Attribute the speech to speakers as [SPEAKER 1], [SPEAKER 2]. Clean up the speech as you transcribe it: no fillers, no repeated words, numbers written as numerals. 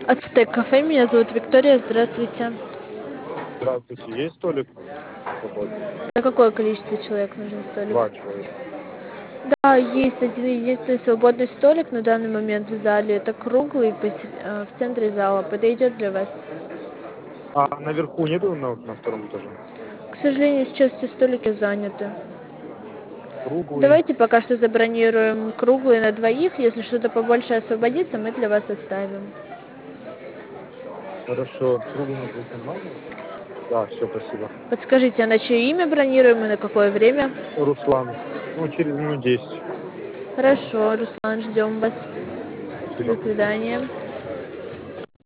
[SPEAKER 1] Ацтек кафе, меня зовут Виктория, здравствуйте.
[SPEAKER 2] Здравствуйте, есть столик свободный?
[SPEAKER 1] На какое количество человек нужен столик?
[SPEAKER 2] Два человека.
[SPEAKER 1] Да, есть один единственный свободный столик на данный момент в зале. Это круглый в центре зала. Подойдет для вас?
[SPEAKER 2] А наверху нету на втором этаже?
[SPEAKER 1] К сожалению, сейчас все столики заняты.
[SPEAKER 2] Круглый.
[SPEAKER 1] Давайте пока что забронируем круглый на двоих. Если что-то побольше освободится, мы для вас оставим.
[SPEAKER 2] Хорошо, круглый на двоих нормально? Да, все, спасибо.
[SPEAKER 1] Подскажите, а на чье имя бронируем и на какое время?
[SPEAKER 2] Руслан, ну через минут 10.
[SPEAKER 1] Хорошо, Руслан, ждем вас. До
[SPEAKER 2] Спасибо.
[SPEAKER 1] свидания.